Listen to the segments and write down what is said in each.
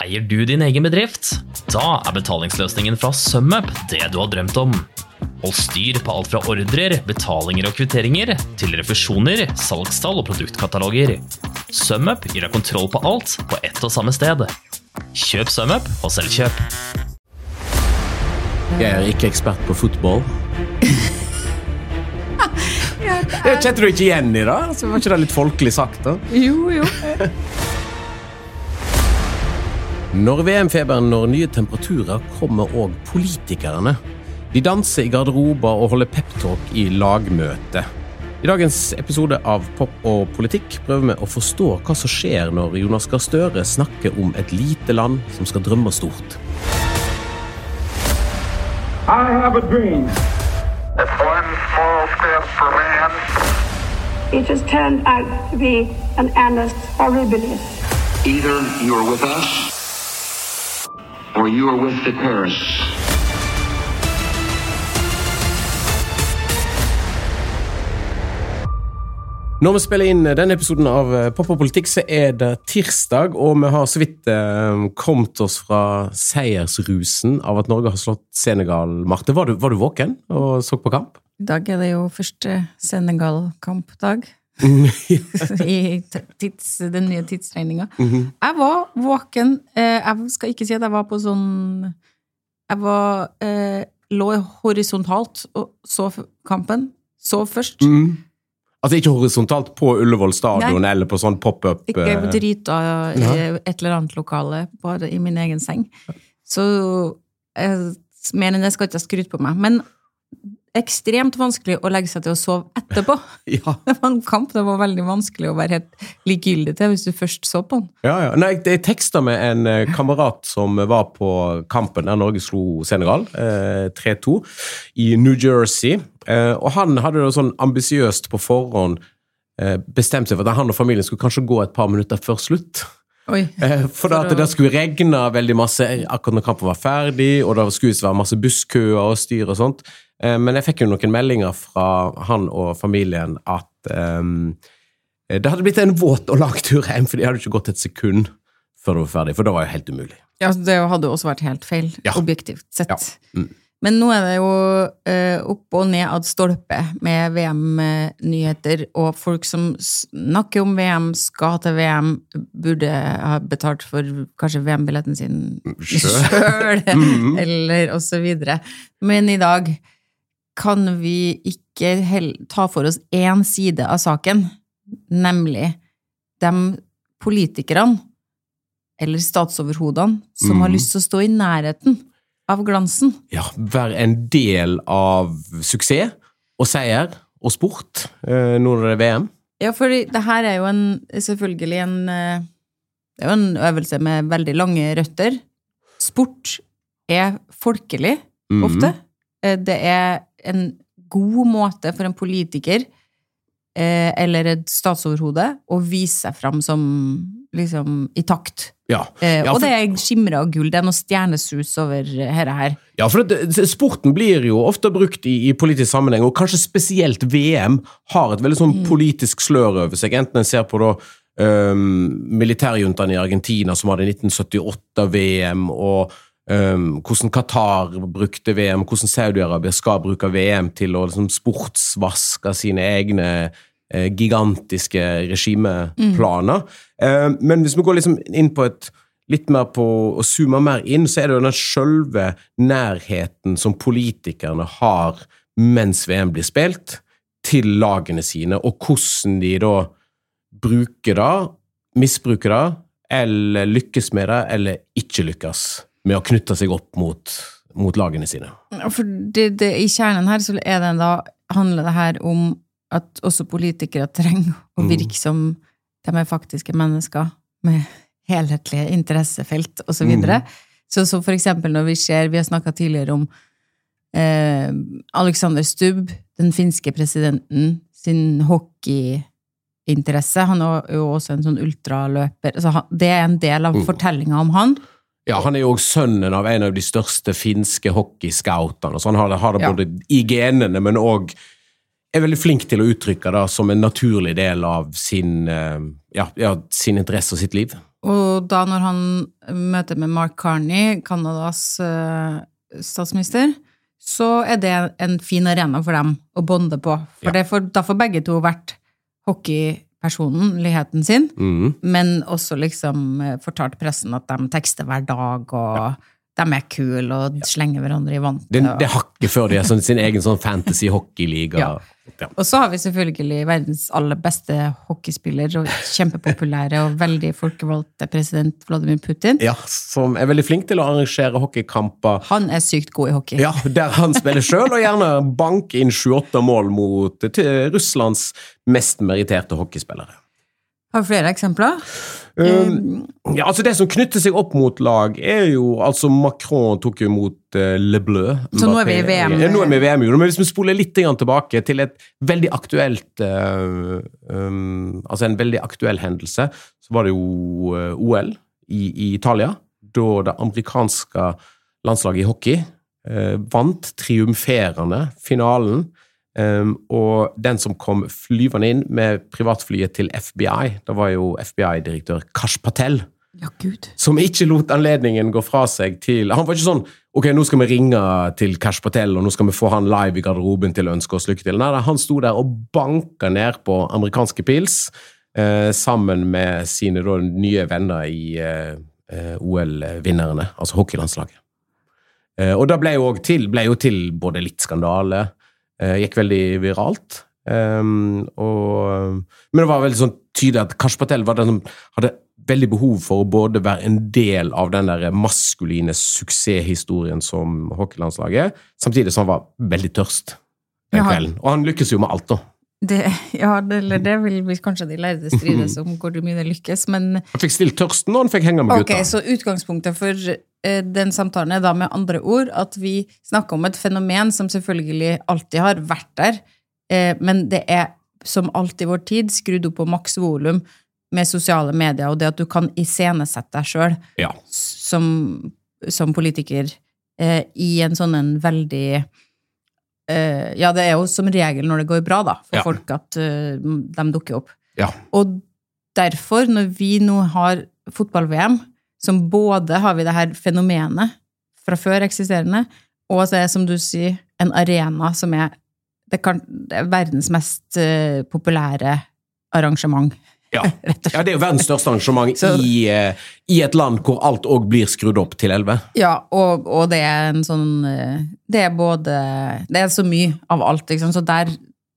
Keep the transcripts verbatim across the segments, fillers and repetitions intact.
Eier du din egen bedrift? Da er betalingsløsningen fra SumUp det du har drømt om. Hold styr på alt fra ordrer, betalinger og kvitteringer, til refusjoner, salgstall og produktkataloger. SumUp gir deg kontroll på alt på ett og samme sted. Kjøp SumUp og selvkjøp. Jeg er ikke ekspert på fotball. Jeg kjente du ikke igjen i det? Så var ikke det litt folkelig sagt da? Jo, jo. Når V M-feberen når nye temperaturer kommer også politikerne. De danser i garderober og holder pep-talk i lagmøte. I dagens episode av Pop og politikk prøver vi å forstå hva som skjer når Jonas Gahr Støre snakker om et lite land som skal drømme stort. I have a dream. It's one small step for man. It has turned out to be an annus horribilis. Either you're with us, or you are with the terrorists. Når vi spiller inn denne episoden av Pop og politikk, så er det tirsdag, og vi har så vidt eh, kommet oss fra seiersrusen av at Norge har slått Senegal. Marte, var du, var du våken og så på kamp? I dag er det jo første Senegal-kampdag i tids, den nye tidsregningen. Mm-hmm. Jeg var våken, eh, jeg skal ikke si at jeg var på sånn, jeg var, eh, lå horisontalt og så kampen, så først. Mm. Altså ikke horisontalt på Ullevål stadion. Nei. Eller på sånn pop-up. Ikke drita i et eller annet lokale, bare i min egen seng. Så eh, mer enn det skal ikke ha skrytt på meg. Men ekstremt vanskelig å legge seg til å sove etterpå. Ja. Det var en kamp, det var veldig vanskelig å være helt likegyldig til hvis du først så på den. Ja, ja. Nei, jeg tekstet med en kamerat som var på kampen der Norge slo Senegal, eh, tre to, i New Jersey. Eh, og han hadde det sånn ambisiøst på forhånd eh, bestemt seg for at han og familien skulle kanskje gå et par minutter før slutt. Oi, eh, for, for at å... det skulle regne veldig masse akkurat når kampen var ferdig, og det skulle være masse busskøer og styr og sånt. Eh, men jeg fikk jo noen meldinger fra han og familien at eh, det hadde blitt en våt og lang tur hjem, for de hadde ikke gått et sekund før det var ferdig, for det var jo helt umulig. Ja, det hadde også vært helt feil, ja. Objektivt sett. Ja. Mm. Men nå er det jo uh, opp og ned ad stolpe med V M-nyheter, og folk som snakker om V M, skal til V M, burde ha betalt for kanskje V M-billetten sin selv, mm. eller og så videre. Men i dag kan vi ikke ta for oss en side av saken, nemlig de politikerne, eller statsoverhodene, som mm. har lyst til å stå i nærheten av glansen. Ja, være en del av suksess og seier og sport eh, når det er V M. Ja, for det her er jo en, selvfølgelig en, det er jo en øvelse med veldig lange røtter. Sport er folkelig, mm. ofte. Det er en god måte for en politiker eh, eller et statsoverhode å vise seg frem som liksom i takt. Ja. Eh, ja, og for... det er skimmer og gull, det er noe stjernesus over her og her. Ja, for det, sporten blir jo ofte brukt i, i politisk sammenheng, og kanskje spesielt V M har et veldig sånn mm. politisk slør over seg, enten en ser på da um, militærjuntaen i Argentina som hadde nitten syttiåtte V M, og um, hvordan Qatar brukte V M, hvordan Saudi-Arabia skal bruke V M til å liksom, sportsvaske sine egne eh, gigantiske regimeplaner. Mm. Eh, men hvis vi går liksom inn på et litt mer på å zoome mer inn, så er det jo den selve nærheten som politikerne har mens V M blir spilt til lagene sine, og hvordan de da bruker det, misbruker det, eller lykkes med det, eller ikke lykkes med å knytte seg opp mot, mot lagene sine. For det, det, i kjernen her så er det da, handler det her om at også politikere trenger å virke som de er faktiske mennesker med helhetlige interessefelt og så videre. Mm. Så, så for eksempel når vi ser, vi har snakket tidligere om eh, Alexander Stubb, den finske presidenten, sin hockeyinteresse. Han er jo også en sånn ultraløper. Så han, det er en del av fortellingen om han. Ja, han er jo også sønnen av en av de største finske hockeyscoutene, så han har det, har det både ja. I genene, men også er veldig flink til å uttrykke det som en naturlig del av sin, ja, ja, sin interesse og sitt liv. Og da når han møter med Mark Carney, Kanadas uh, statsminister, så er det en fin arena for dem å bonde på. For ja. det får, da får begge to vært hockeypersonligheten sin, mm. men også liksom fortalt pressen at de tekster hver dag, og ja. de er kul og ja. slenger hverandre i vant. Det, det hakker før de er sånn, sin egen sånn fantasy-hockeyliga. Ja. Ja. Og så har vi selvfølgelig verdens aller beste hockeyspiller, og kjempepopulære og veldig folkevalgte president Vladimir Putin. Ja, som er veldig flink til å arrangere hockeykamper. Han er sykt god i hockey. Ja, der han spiller selv, og gjerne banker inn sju-åtte mål mot Russlands mest meriterte hockeyspillere. Har du flere eksempler? Um, ja, altså det som knytter seg opp mot lag er jo, altså Macron tok jo mot uh, Le Bleu. Så nå er vi i V M. Ja, nå er vi i V M, jo. Men hvis vi spoler litt tilbake til et veldig aktuelt, uh, um, altså en veldig aktuell hendelse, så var det jo uh, O L i, i Italia, da det amerikanske landslaget i hockey uh, vant triumferende finalen. Um, og den som kom flyvende inn med privatflyet til F B I, da var jo F B I-direktør Kash Patel, ja, Gud. som ikke lot anledningen gå fra seg til, han var ikke sånn, ok, nå skal vi ringe til Kash Patel, og nå skal vi få han live i garderoben til å ønske oss lykke til. Nei, han sto der og banket ned på amerikanske pils, eh, sammen med sine da, nye venner i eh, O L-vinnerne, altså hockeylandslaget. Eh, og da ble jo, til, ble jo til både litt skandale, gikk veldig viralt, um, og, men det var veldig sånn tydelig at Kash Patel var den som hadde veldig behov for å både være en del av den der maskuline suksesshistorien som hockeylandslaget, samtidig som han var veldig tørst den kvelden, og han lykkes jo med alt da. Det, ja, det, det vil vi kanskje de lærde strides om hvor mye det lykkes, men... Han fikk stilt tørsten, og han fikk henge med gutta. Ok, så utgangspunktet for eh, den samtalen er da med andre ord, at vi snakker om et fenomen som selvfølgelig alltid har vært der, eh, men det er som alltid i vår tid skrudd opp på maksvolum med sosiale medier, og det at du kan iscenesette deg selv ja. som, som politiker eh, i en sånn en veldig... Uh, ja, det er jo som regel når det går bra da, for ja. folk at uh, de dukker opp. Ja. Og derfor, når vi nå har fotball-V M, som både har vi det her fenomenet fra før eksisterende, og så er det, som du sier, en arena som er, det kan, det er verdens mest uh, populære arrangement. Ja. ja, det er jo verdens største arrangement så, i, uh, i et land hvor alt også blir skrudd opp til elleve. Ja, og, og det er en sånn, uh, det er både, det er så mye av alt, liksom, så der,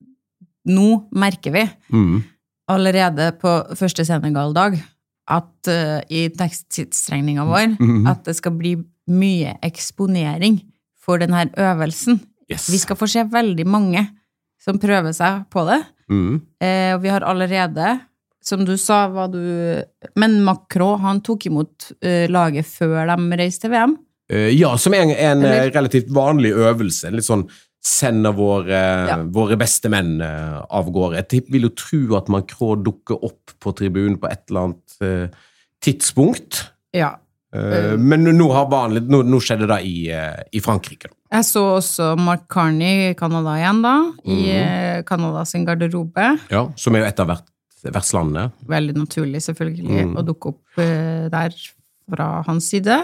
nå merker vi mm. allerede på første Senegal-dag, at uh, i teksttidsregningen vår, mm. at det skal bli mye eksponering for denne øvelsen. Yes. Vi skal få se veldig mange som prøver seg på det, mm. uh, og vi har allerede... Som du sa, var du... Men Macron, han tok imot uh, laget før de reiste til V M? Uh, ja, som er en, en relativt vanlig øvelse. Litt sånn, sender våre, ja. våre beste menn uh, av gårde. Jeg vil jo tro at Macron dukker opp på tribunen på et eller annet uh, tidspunkt. Ja. Uh, men nå, har vanlig, nå, nå skjedde det i, uh, i Frankrike. Jeg så også Mark Carney i Kanada igjen da, i uh, Kanada sin garderobe. Ja, som er jo et av hvert vertslandet. Veldig naturlig, selvfølgelig, mm. å dukke opp uh, der fra hans side.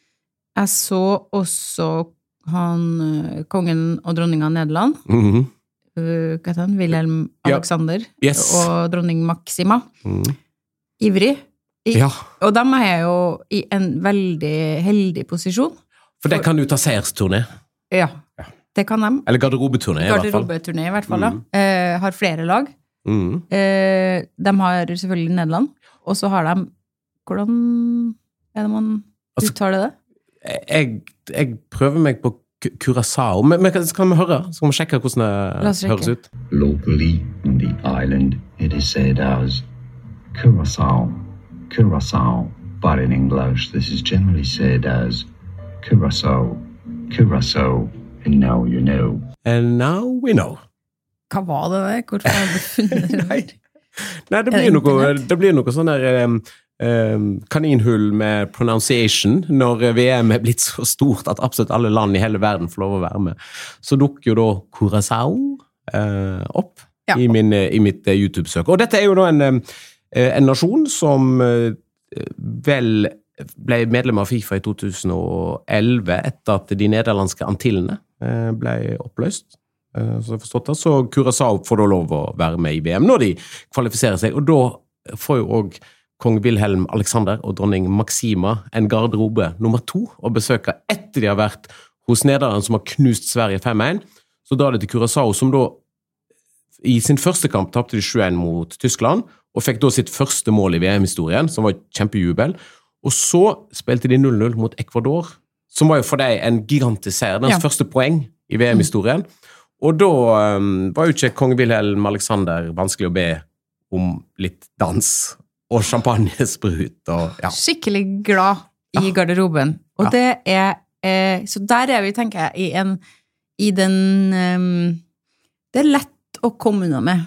Jeg så også han, uh, kongen og dronningen av Nederland, mm-hmm. uh, hva heter han? Wilhelm Alexander, ja. yes. og dronning Maxima. Mm. Ivrig. I, ja. Og de er jo i en veldig heldig posisjon. For det kan du ta seiersturné. Ja, det kan de. Eller garderobeturné, i hvert fall. Garderobeturné, i hvert fall, mm. da. Uh, har flere lag. Mm. Eh, de har selvfølgelig Nederland, og så har de hvordan er det man uttaler det? Jeg, jeg prøver meg på Curaçao, men, men kan vi høre? Skal vi sjekke hvordan det høres ut? Locally in the island it is said as Curaçao, Curaçao, but in English this is generally said as Curaçao, Curaçao, and now you know. And now we know. Hva var det der? Hvorfor har du funnet det? Nei, Nei det, blir noe, det blir noe sånn der um, um, kaninhull med pronunciation når V M er blitt så stort at absolutt alle land i hele verden får lov å være med. Så dukker jo da Curaçao uh, opp ja. i, min, i mitt uh, YouTube-søk. Og dette er jo da en, uh, en nasjon som uh, vel ble medlem av FIFA i to tusen og elleve etter at de nederlandske Antillene ble oppløst. Så jeg forstått det, så Curaçao får da lov å være med i V M når de kvalifiserer seg, og da får jo også kong Wilhelm Alexander og dronning Maxima en garderobe nummer to å besøke etter de har vært hos Nederland som har knust Sverige fem en. Så da er det til Curaçao som da i sin første kamp tappte de sju en mot Tyskland og fikk da sitt første mål i V M-historien, som var et kjempejubel. Og så spilte de null null mot Ecuador, som var jo for deg en gigantisk seier, deres ja. første poeng i V M-historien. Og da um, var jo ikke kong Wilhelm Alexander vanskelig å be om litt dans og champagnesprut. Og, ja. Skikkelig glad i ja. garderoben. Og ja. det er, eh, så der er vi, tenker jeg, i, en, i den, um, det er lett å komme unna med,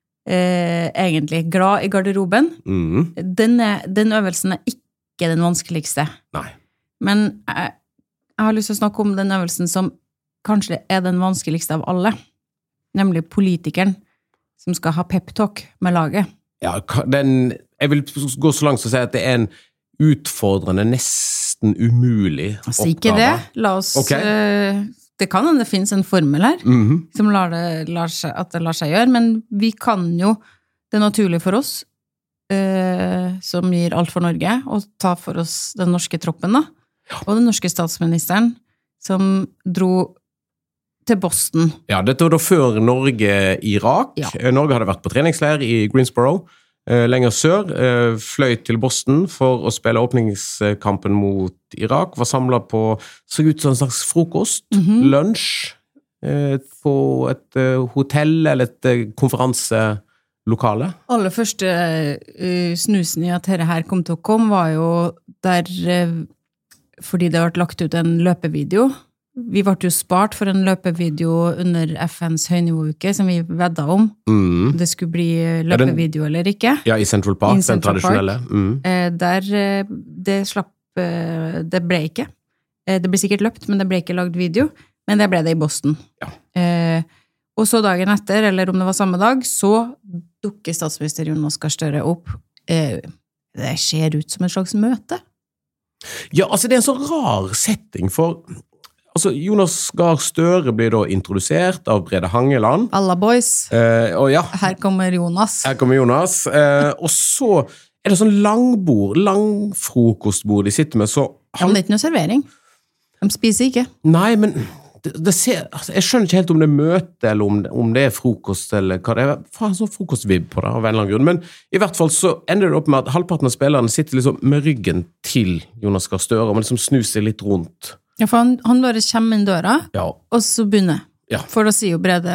eh, egentlig. Glad i garderoben. Mm. Den, er, den øvelsen er ikke den vanskeligste. Nei. Men jeg, jeg har lyst til å snakke om den øvelsen som kanskje er den vanskeligste av alle, nemlig politikeren som skal ha pep-talk med laget. Ja, den, jeg vil gå så langt som å si at det er en utfordrende, nesten umulig oppgave. Altså ikke det, la oss, okay. uh, det kan hende det finnes en formel her, mm-hmm. som lar det, lar seg, at det lar seg gjøre, men vi kan jo, det er naturlig for oss, Uh, som gir alt for Norge, og ta for oss den norske troppen da, ja. og den norske statsministeren, som dro til Boston. Ja, dette var da før Norge-Irak. Ja. Norge hadde vært på treningsleir i Greensboro, uh, lenger sør, uh, fløy til Boston for å spille åpningskampen mot Irak, var samlet på, så ut som en slags frokost, mm-hmm. lunsj, uh, på et uh, hotell eller et uh, konferanse lokale. Aller første uh, snusen i at dette her kom til å komme var jo der, uh, fordi det ble lagt ut en løpevideo. Vi ble jo spart for en løpevideo under F N's høynivåuke, som vi vedda om. Mm. Det skulle bli løpevideo eller ikke. Ja, i Central Park, I Central den tradisjonelle. Mm. Uh, der, uh, det slapp, uh, det ble ikke. Uh, det ble sikkert løpt, men det ble ikke lagd video. Men det ble det i Boston. Ja. Uh, og så dagen etter, eller om det var samme dag, så dukker statsminister Jonas Gahr Støre opp. Eh, det ser ut som et slags møte. Ja, altså det er en så rar setting, for altså, Jonas Gahr Støre blir da introdusert av Brede Hangeland. Alla boys. Eh, og ja. Her kommer Jonas. Her kommer Jonas. Eh, og så er det sånn langbord, langfrokostbord de sitter med, så... Han... Ja, men det er ikke noe servering. De spiser ikke. Nei, men... Det, det ser, altså, jeg skjønner ikke helt om det er møte, eller om det, om det er frokost, eller hva det er. Faen, sånn frokostvibb på det, av en eller annen grunn. Men i hvert fall så ender det opp med at halvparten av spillerne sitter liksom med ryggen til Jonas Gahr Støre, og man liksom snur seg litt rundt. Ja, for han, han bare kommer inn døra, ja. og så begynner. Ja. For da sier jo Brede,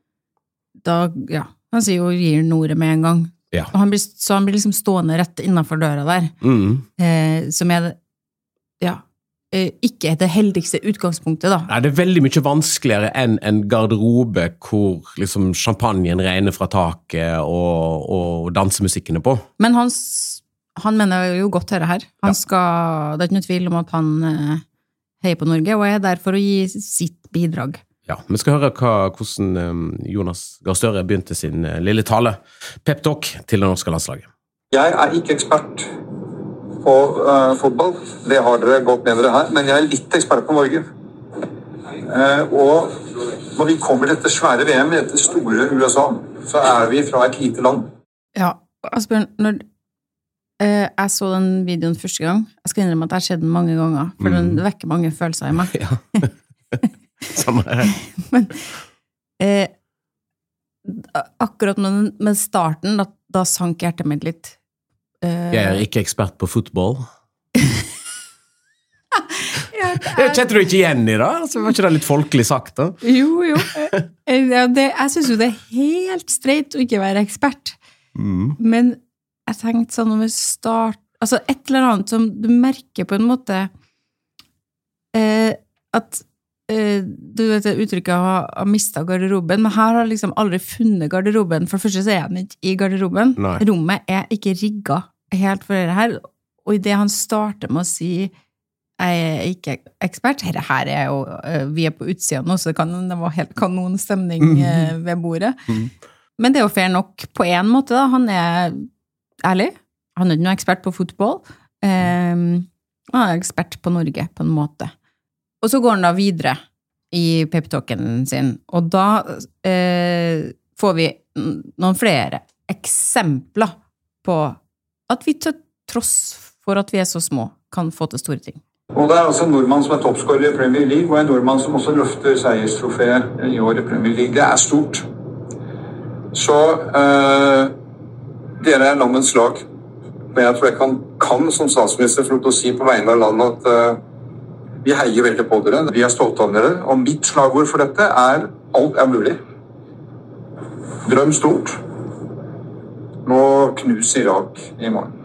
da, ja, han sier jo gir Nore med en gang. Ja. Og han blir, så han blir liksom stående rett innenfor døra der. Mm. Eh, som er, ja, ikke det heldigste utgangspunktet da. Nei, det er veldig mye vanskeligere enn en garderobe hvor liksom champagnen regner fra taket og, og dansemusikken er på. Men han, han mener jo godt dette her. Han skal, det er ikke noe tvil om at han eh, heier på Norge, og er der for å gi sitt bidrag. Ja, vi skal høre hva, hvordan um, Jonas Gahr Støre begynte sin uh, lille tale. Pep-talk til det norske landslaget. Jeg er ikke ekspert på uh, fotball, det har dere gått med dere her, men jeg er litt ekspert på Norge. Uh, og når vi kommer til dette svære V M, dette store U S A, så er vi fra et lite land. Ja, Asbjørn, når uh, jeg så den videoen første gang, jeg skal innrømme at jeg har sett den mange ganger, for mm. den vekker mange følelser i meg. Ja, samme her. Men uh, akkurat med, med starten, da, da sank hjertet mitt litt. Jeg er ikke ekspert på fotball. ja, er... Kjente du ikke igjen i det? Altså, var ikke det litt folkelig sagt da? Jo, jo. Ja, det, jeg synes jo det er helt streit å ikke være ekspert. Mm. Men jeg tenkte sånn om vi start... Altså et eller annet som du merker på en måte eh, at eh, du vet det uttrykket har, har mistet garderoben, men her har liksom aldri funnet garderoben. For det første så er han ikke i garderoben. Nei. Rommet er ikke rigget helt for det her, og i det han starter med å si jeg er ikke ekspert, her, her er jo, vi er på utsiden nå, så det, kan, det var helt kanonstemning mm. ved bordet. Mm. Men det er jo fair nok på en måte da, han er ærlig, han er ikke noen ekspert på fotball, eh, han er ekspert på Norge på en måte. Og så går han da videre i pep-talken sin, og da eh, får vi noen flere eksempler på at vi til tross for at vi er så små, kan få til store ting. Og det er altså en nordmann som er toppskårer i Premier League, og en nordmann som også løfter seierstrofé i år i Premier League. Det er stort. Så øh, dere er landets lag. Men jeg tror jeg kan, kan som statsminister få lov til å si på vegne av landet at øh, vi heier veldig på dere. Vi er stolte av dere. Og mitt slagord for dette er alt er mulig. Drøm stort. Nå knus Irak i morgen.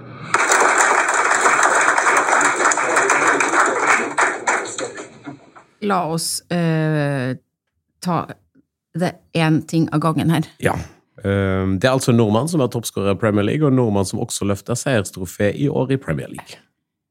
La oss uh, ta det en ting av gangen her. Ja. Um, det er altså en nordmann som er toppskårer i Premier League, og en nordmann som også løfter seierstrofé i år i Premier League.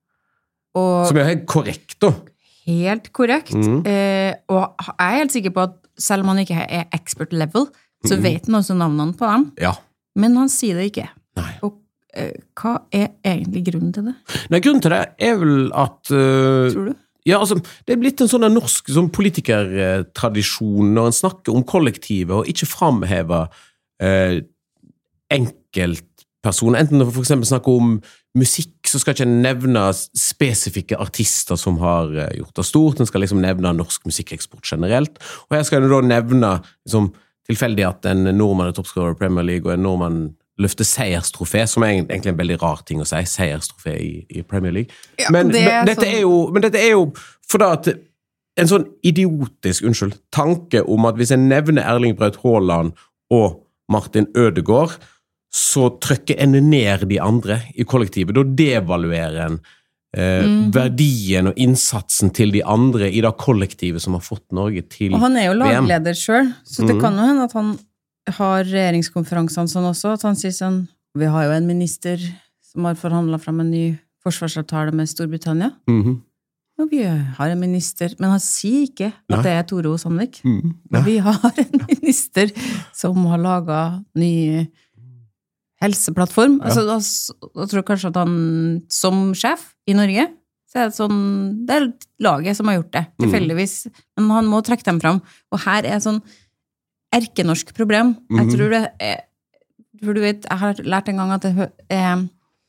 Og som er helt korrekt, da. Helt korrekt. Mm. Uh, og jeg er helt sikker på at selv om han ikke er expert level, så mm. vet han også navnene på dem. Ja. Men han sier det ikke. Nei. Og uh, hva er egentlig grunnen til det? Nei, grunnen til det er vel at... Uh, Tror du? Ja, altså, det er blitt en sånn norsk sånn politikertradisjon når en snakker om kollektivet og ikke framhever eh, enkeltpersoner. Enten når for eksempel snakker om musikk, så skal ikke en nevne spesifikke artister som har eh, gjort det stort. En skal liksom nevne norsk musikkeksport generelt. Og her skal en da nevne liksom, tilfeldig at en nordmann er toppskårer i Premier League og en nordmann løfte seierstrofé, som er egentlig en veldig rar ting å si, seierstrofé i, i Premier League. Ja, men, det men, dette sånn... er jo, men dette er jo for da at en sånn idiotisk, unnskyld, tanke om at hvis en nevner Erling Braut Haaland og Martin Ødegaard, så trykker en ned de andre i kollektivet. Da devaluerer en eh, mm. verdien og innsatsen til de andre i det kollektivet som har fått Norge til V M. Og han er jo lagleder selv, så det mm. kan jo hende at han har regjeringskonferansene sånn også, at han sier sånn, vi har jo en minister som har forhandlet frem en ny forsvarsavtale med Storbritannia. Mm-hmm. Og vi har en minister, men han sier ikke at Nei. Det er Tore O. Sandvik. Mm, men vi har en minister som har laget ny helseplattform. Ja. Altså, da, da tror jeg kanskje at han som sjef i Norge, så er det sånn, det er laget som har gjort det, tilfeldigvis. Mm. Men han må trekke dem frem. Og her er sånn erkenorsk problem. Mm-hmm. Jeg tror det er, for du vet, jeg har lært en gang at det er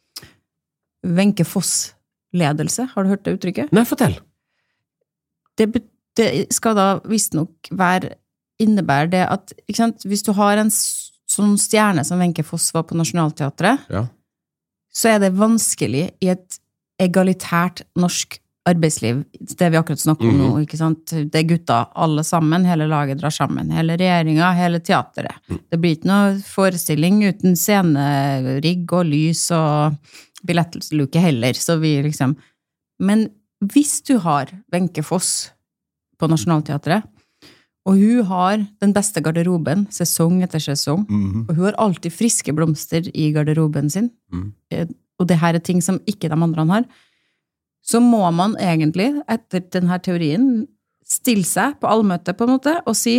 Wenche Foss-ledelse. Har du hørt det uttrykket? Nei, fortell. Det, det skal da visst nok være, innebære det at, ikke sant, hvis du har en sånn stjerne som Wenche Foss var på Nationaltheatret, ja. Så er det vanskelig i et egalitært norsk arbeidsliv, det vi akkurat snakker om mm. nå, ikke sant? Det er gutta, alle sammen, hele laget drar sammen, hele regjeringen, hele teateret. Mm. Det blir ikke noe forestilling uten scenerigg og lys og billettluke heller, så vi liksom... Men hvis du har Wenche Foss på Nationaltheatret, og hun har den beste garderoben, sesong etter sesong, mm. og hun har alltid friske blomster i garderoben sin, mm. og det her er ting som ikke de andre har, så må man egentlig, etter denne teorien, stille seg på allmøte på en måte, og si,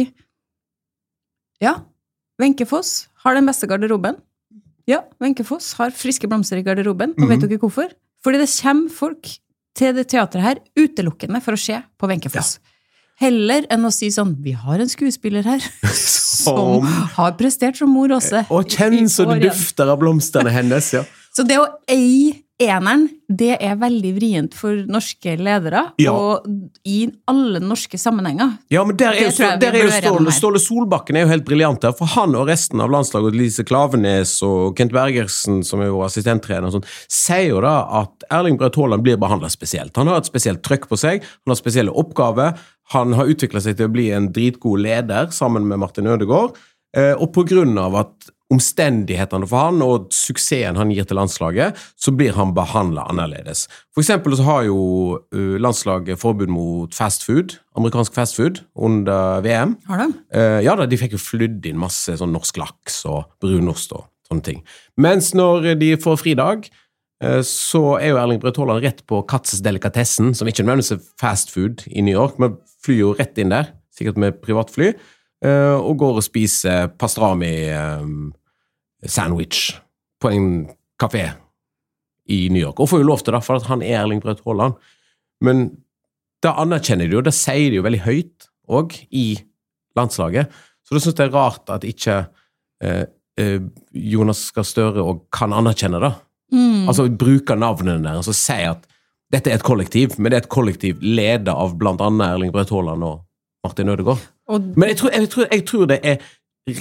ja, Wenche Foss har den beste garderoben. Ja, Wenche Foss har friske blomster i garderoben, og vet dere hvorfor? Fordi det kommer folk til det teatret her utelukkende for å se på Wenche Foss. Ja. Heller enn å si sånn, vi har en skuespiller her, som har prestert som mor også. Og kjenn så det dufter av blomsterne hennes, ja. Så det å eie eneren, det er veldig vrient for norske ledere, ja. Og i alle norske sammenhenger. Ja, men der er jo, der er jo Ståle, Ståle Solbakken er jo helt briljant der, for han og resten av landslaget, Lise Klavenes og Kent Bergersen, som er jo assistenttrener og sånn, sier jo da at Erling Braut Haaland blir behandlet spesielt. Han har et spesielt trykk på seg, han har spesielle oppgaver, han har utviklet seg til å bli en dritgod leder sammen med Martin Ødegaard, og på grunn av at omstendighetene for han og suksessen han gir til landslaget, så blir han behandlet annerledes. For eksempel så har jo landslaget forbud mot fast food, amerikansk fast food, under V M. Har de? Ja da, de fikk jo flydd inn masse sånn norsk laks og brunost og sånne ting. Mens når de får fridag, så er jo Erling Braut Haaland rett på Katzes Delikatessen, som ikke nødvendigvis er fast food i New York, men flyr jo rett inn der, sikkert med privatfly, og går og spiser pastrami um, sandwich på en kafé i New York, og får jo lov til det, for at han er Erling Braut Haaland. Men da anerkjenner de jo, det sier de jo veldig høyt, og i landslaget. Så det synes jeg er rart at ikke eh, eh, Jonas Gahr Støre og kan anerkjenne det. Mm. Altså bruke navnene der, og så si at dette er et kollektiv, men det er et kollektiv ledet av blant annet Erling Braut Haaland og Martin Ødegaard. Og... Men jeg tror, jeg, tror, jeg tror det er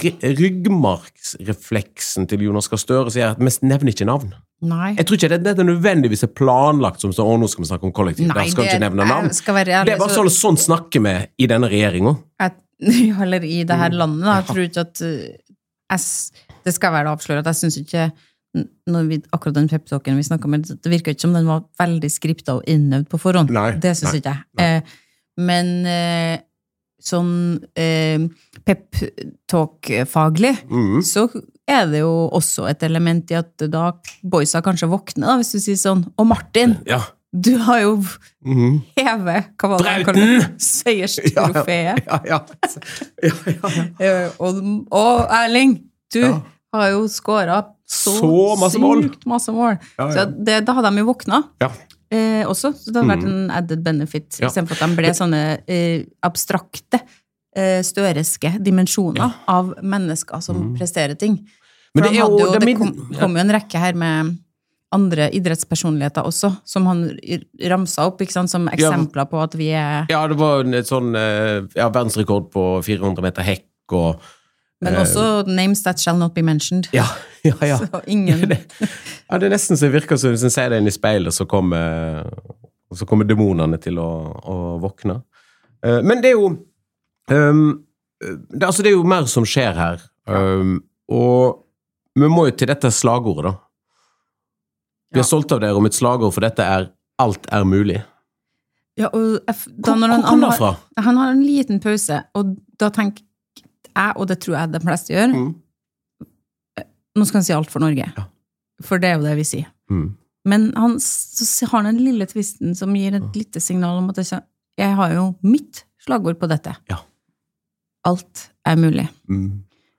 ryggmarksrefleksen til Jonas Gahr Støre sier at vi nevner ikke navn. Nei. Jeg tror ikke det, det er nødvendigvis er planlagt som sånn, å, nå skal vi snakke om kollektiv, Nei, da skal vi ikke nevne navn. Ærlig, det er bare så... sånn, sånn snakker vi i denne regjeringen. At, eller i det her landet, da. Jeg tror ikke at jeg, det skal være avsløret at jeg synes ikke når vi, akkurat den pep-talken vi snakket med, det virker ikke som den var veldig skriptet og innøvd på forhånd. Nei, det synes nei, ikke jeg. Eh, men eh, sånn eh, pep-talk-faglig, mm. så er det jo også et element i at da boysa kanskje våkner, da, hvis du sier sånn. Og Martin, ja. Du har jo mm. hevet, hva var det han kaller seierstrofeet. Ja, ja. ja, ja, ja. og, og Erling, du ja. har jo skåret så, så masse mål. Sykt masse mål. Ja, ja. Så det, da hadde de jo våkna. Ja. Eh, også, så det har vært en added benefit, ja. I stedet for at de ble sånne eh, abstrakte, eh, støreske dimensjoner ja. Av mennesker som mm. presterer ting. For Men det, jo, jo, det, det kom, kom jo en rekke her med andre idrettspersonligheter også, som han ramsa opp, ikke sant, som eksempler ja. På at vi er... Ja, det var en sånn ja, verdensrekord på fire hundre meter hekk, og... Men også names that shall not be mentioned. Ja, ja, ja. Så ingen... det, ja, det er nesten så det virker som hvis en ser det inn i speilet, så kommer, så kommer demonene til å, å våkne. Men det er jo... Um, det, altså det er jo mer som skjer her. Um, og vi må jo til dette slagordet, da. Vi er ja. Stolt av dere om et slagord, for dette er alt er mulig. Ja, og da når han, han, har, han har en liten pause, og da tenker jeg, og det tror jeg de fleste gjør, mm. nå skal han si alt for Norge. Ja. For det er jo det vi sier. Mm. Men han, så har han en lille tvisten som gir et lite signal om at jeg, jeg har jo mitt slagord på dette. Ja. Alt er mulig. Mm.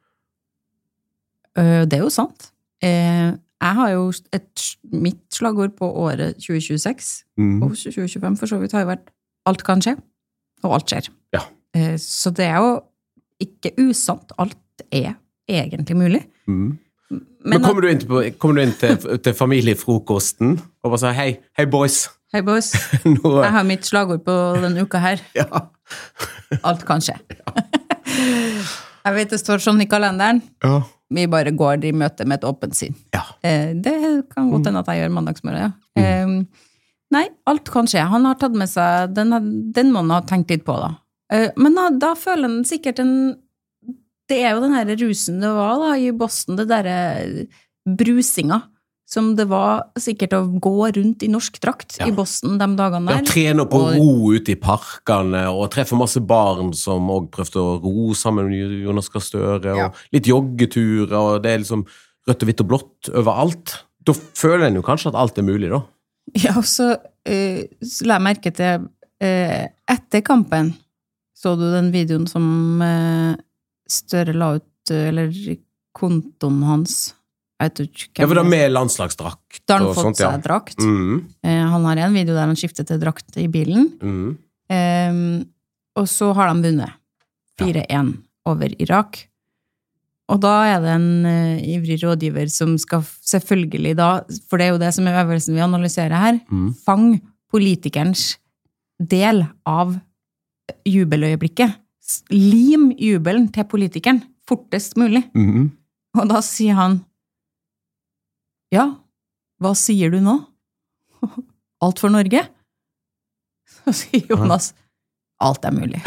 Det er jo sant. Jeg har jo et, mitt slagord på året tjue tjueseks, mm. og tjue tjuefem for så vidt har jo vært alt kan skje, og alt skjer. Ja. Så det er jo ikke usant. Alt er egentlig mulig. Mm. Men, Men kommer, at, du inn til, kommer du inn til, til familiefrokosten og bare sier, hei, hei boys. Hei boys. Nå, jeg har mitt slagord på denne uka her. Ja. Alt kan skje. Ja. Jeg vet det står sånn i kalenderen. Ja. Vi bare går i møte med et åpent sinn. Ja. Det kan godt hende at jeg gjør mandagsmorgen, ja. Mm. Nei, alt kan skje. Han har tatt med seg, den, den må han ha tenkt litt på da. Men da, da føler han sikkert en, det er jo den her rusen det var da i Boston, det der brusinga, som det var sikkert å gå rundt i norsk drakt ja. I Boston de dagene der. Ja, trene på og, ro ute i parkene, og treffe masse barn som også prøvde å ro sammen med Jonas Gahr Støre, ja. Og litt joggeturer, og det er liksom rødt og hvitt og blått overalt. Da føler en jo kanskje at alt er mulig da. Ja, og så, uh, så la jeg merke til uh, etter kampen, så du den videoen som uh, Støre la ut, uh, eller kontoen hans, jeg vet ikke hvem. Ja, for det er med landslagsdrakt. Da har han fått seg drakt. Mm. Uh, han har en video der han skifter til drakt i bilen. Mm. Um, og så har de vunnet fire én ja. Over Irak. Og da er det en uh, ivrig rådgiver som skal selvfølgelig da, for det er jo det som er øvelsen vi analyserer her, mm. fang politikerens del av jubeløyeblikket. Lim jubelen til politikeren fortest mulig. Mm-hmm. Og da sier han ja, hva sier du nå? Alt for Norge? Så sier Jonas alt er mulig.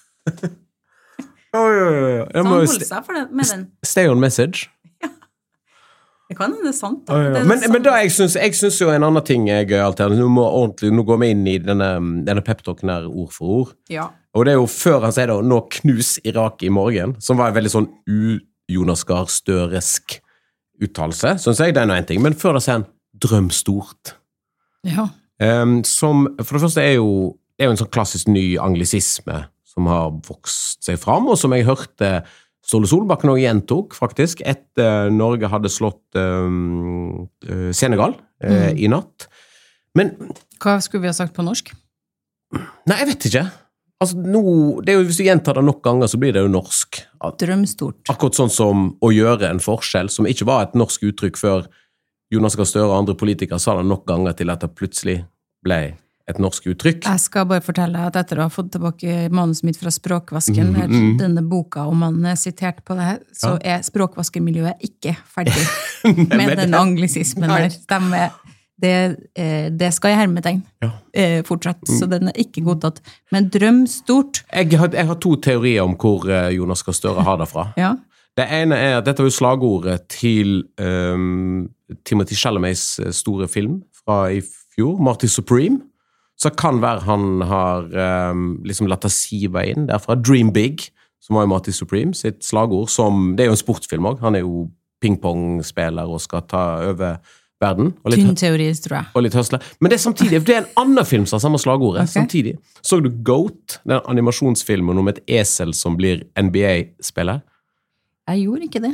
Oi, oi, oi. Så han holder seg for det, med den. Stay on message. Ja. Det kan være sant. Da. Oh, ja. Men, men da, jeg synes, jeg synes jo en annen ting er gøy alternativ. Nå, må ordentlig, nå går vi inn i denne, denne pep-talken her ord for ord. Ja. Og det er jo før han sier det, nå knus Irak i morgen, som var en veldig sånn u-Jonas Gahr Støresk uttalelse, synes jeg det er noe en ting. Men før da sier han drøm stort. Ja. Um, som, for det første er jo, er jo en sånn klassisk ny anglisisme som har vokst seg fram, og som jeg hørte Ståle Solbakken også gjentok, faktisk, etter Norge hadde slått um, Senegal uh, mm. i natt. Men hva skulle vi ha sagt på norsk? Nei, jeg vet ikke. Altså, nå, det er jo, hvis du gjentar det nok ganger, så blir det jo norsk. Drømstort. Akkurat sånn som å gjøre en forskjell, som ikke var et norsk uttrykk før Jonas Gahr Støre og andre politikere sa det nok ganger til at det plutselig ble et norsk uttrykk. Jeg skal bare fortelle at etter å ha fått tilbake manus mitt fra språkvasken, mm, mm. denne boka, om man er sitert på det, så ja. Er språkvaskermiljøet ikke ferdig med den anglicismen der. De, det, det skal jeg hermetegn ja. fortsatt, mm. så den er ikke godtatt. Men drøm stort. Jeg har, jeg har to teorier om hvor Jonas Gahr Støre har det fra. Ja. Det ene er at dette var jo slagordet til um, Timothy Chalamets store film fra i fjor, Marty Supreme. Så kan være han har um, liksom latt det sive inn derfra. Dream Big, som var jo Marty Supreme, sitt slagord, som, det er jo en sportsfilm også. Han er jo pingpong-spiller og skal ta over verden. Tynn teori, tror jeg. Og litt høsle. Men det er samtidig, det er en annen film som har samme slagordet, okay. samtidig. Så du Goat, den animasjonsfilmen om et esel som blir N B A-spiller? Jeg gjorde ikke det.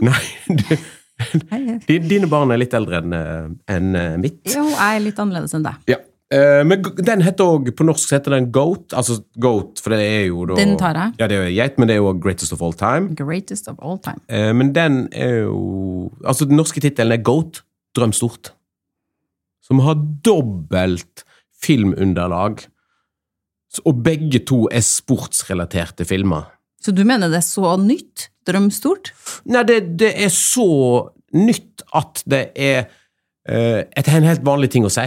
Nei, dine barn er litt eldre enn en mitt. Jo, jeg er litt annerledes enn deg. Ja. Uh, men den heter også, på norsk heter den Goat, altså Goat, for det er jo da... Den tar jeg. Ja, det er jo geit, men det er jo Greatest of All Time. Greatest of All Time. Uh, men den er jo... Altså, den norske titelen er Goat, Drøm stort. Som har dobbelt filmunderlag, og begge to er sportsrelaterte filmer. Så du mener det er så nytt, Drøm stort? Nei, det, det er så nytt at det er uh, et, en helt vanlig ting å si.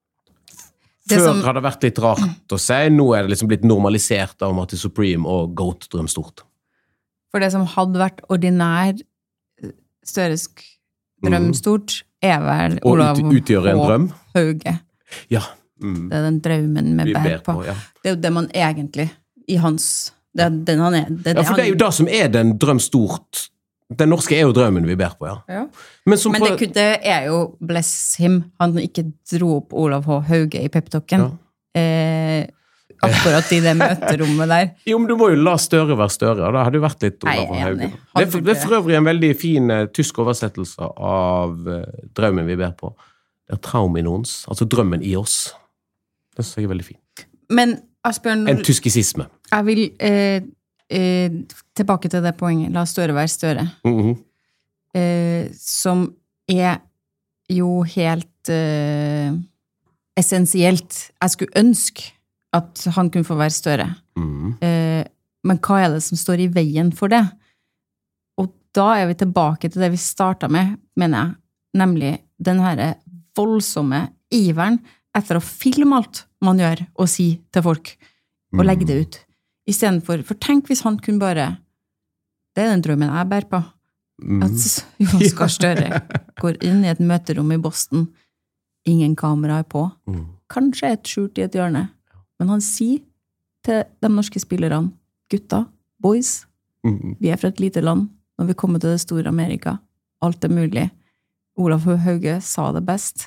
Før som... har det vært litt rart å si, nå er det liksom blitt normalisert av Marty Supreme og Goat Drøm stort. For det som hadde vært ordinær støresk drøm stort, er vel Olav ut, utgjør en drøm. Hauge. Ja. Mm. Det er den drømmen vi ber på. på ja. Det er jo det man egentlig, i hans, det er den han er. Det er ja, for det er jo det som er den drøm stort. Den norske er jo drømmen vi ber på, ja. ja. Men, Men det, på... det er jo bless him, han ikke dro opp Olav H. Hauge i peptalken. Ja. Eh, akkurat i det møterommet der. Jo, men du må jo la Støre være Støre, og da hadde det vært litt Olav H. Hauge. Det, det er for øvrig en veldig fin uh, tysk oversettelse av uh, drømmen vi ber på. Det er traum in ons, altså drømmen i oss. Det synes jeg er veldig fin. Men, Asbjørn... En tyskisisme. Jeg vil... Eh, Eh, tilbake til det poenget, la Støre være Støre, mm-hmm. eh, som er jo helt eh, essensielt. Jeg skulle ønske at han kunne få være Støre. Mm. Eh, men hva er det som står i veien for det? Og da er vi tilbake til det vi startet med, mener jeg, nemlig den her voldsomme iveren etter å filme alt man gjør og si til folk, og legge det ut. I stedet for, for tenk hvis han kunne bare, det er den drømmen jeg bærer på, mm. at Jonas Gahr Støre går inn i et møterom i Boston, ingen kamera er på, mm. kanskje et skjult i et hjørne, men han sier til de norske spillerne, gutta, boys, mm. vi er fra et lite land, når vi kommer til det store Amerika, alt er mulig. Olav Hauge sa det best.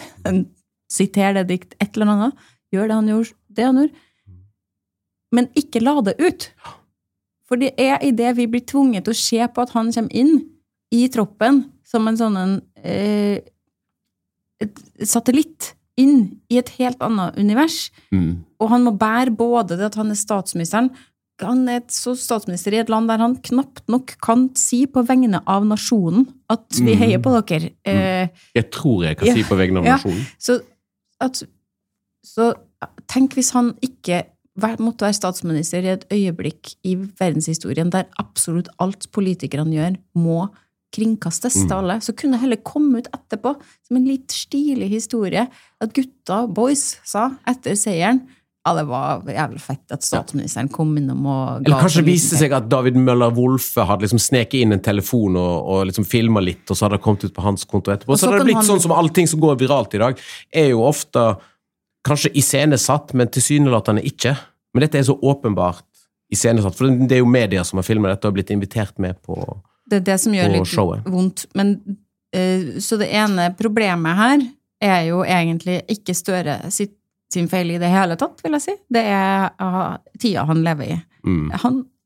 Siter det dikt et eller annet, gjør det han gjorde, det han gjorde, men ikke la det ut. For det er i det vi blir tvunget til å se på at han kommer inn i troppen som en sånn en, eh, et satellitt inn i et helt annet univers. Mm. Og han må bære både det at han er statsministeren, han er så statsminister i et land der han knapt nok kan si på vegne av nasjonen at vi mm. heier på dere. Eh, jeg tror jeg kan ja, si på vegne av ja, nasjonen. Så, at, så tenk hvis han ikke måtte være statsminister i et øyeblikk i verdenshistorien der absolutt alt politikerne gjør må kringkastes til alle, så kunne det heller komme ut etterpå som en litt stilig historie at gutta, boys, sa etter seieren, ja, det var jævlig fett at statsministeren kom innom og... Eller kanskje viste seg at David Møller-Wolfe hadde liksom sneket inn en telefon og, og liksom filmet litt, og så hadde det kommet ut på hans konto etterpå. Og så, så hadde det blitt han... sånn som allting som går viralt i dag, er jo ofte... kanskje iscenesatt, men tilsynelatende ikke. Men dette er så åpenbart iscenesatt, for det er jo media som har filmet dette og har blitt invitert med på showet. Det er det som gjør litt showet. Vondt, men uh, så det ene problemet her er jo egentlig ikke Støre sitt, sin feil i det hele tatt, vil jeg si. Det er uh, tida han lever i. Mm. Han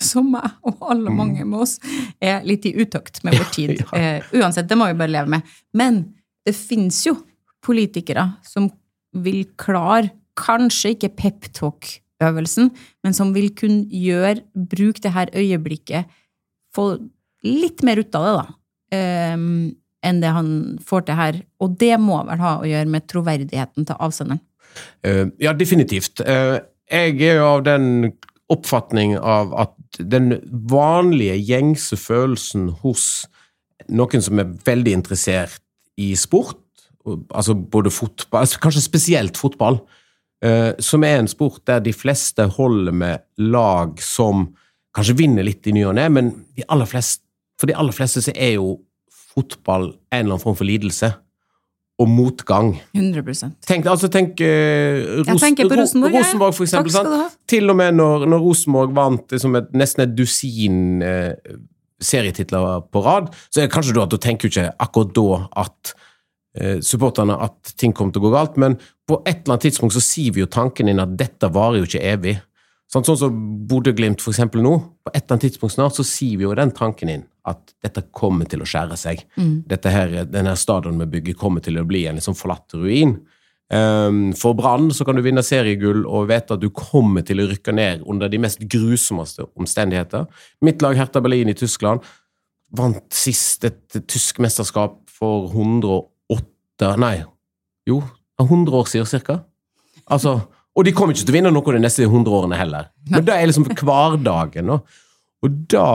som meg, og alle mange med oss, er litt i utøkt med vår tid. ja. uh, uansett, det må vi bare leve med. Men det finnes jo politikere som vil klare, kanskje ikke pep-talk-øvelsen, men som vil kunne gjøre, bruke det her øyeblikket, få litt mer ut av det da, um, enn det han får til her. Og det må vel ha å gjøre med troverdigheten til avsenderen. Uh, ja, definitivt. Uh, jeg er jo av den oppfatning av at den vanlige gjengse følelsen hos noen som er veldig interessert i sport, altså både fotball, altså kanskje spesielt fotball, uh, som er en sport der de fleste holder med lag som kanskje vinner litt i ny og ne, men de aller fleste, for de aller fleste så er jo fotball en eller annen form for lidelse og motgang. hundre prosent. Tenk, altså tenk uh, Ros- Jeg tenker på Rosenborg, Ro- Rosenborg for eksempel, Takk skal du ha. til og med når, når Rosenborg vant liksom et, nesten et dusin uh, serietitler på rad, så er det kanskje da at du tenker ikke akkurat da at uh, supporterne at ting kommer til å gå galt, men på et eller annet tidspunkt så sier vi jo tanken inn at dette varer jo ikke evig. Sånn, sånn som Bodø Glimt for eksempel nå, på et eller annet tidspunkt snart, så sier vi jo den tanken inn, at dette kommer til å skjære seg. Mm. Dette her, denne stadion med bygget kommer til å bli en liksom forlatt ruin. Um, for Brann så kan du vinne seriegull og vite at du kommer til å rykke ned under de mest grusomste omstendigheter. Mitt lag Hertha Berlin i Tyskland vant sist et tysk mesterskap for hundre og åtte, nei, jo, hundre år siden cirka. Altså, og de kommer ikke til å vinne noe de neste hundre årene heller. Men det er liksom hverdagen. Og, og da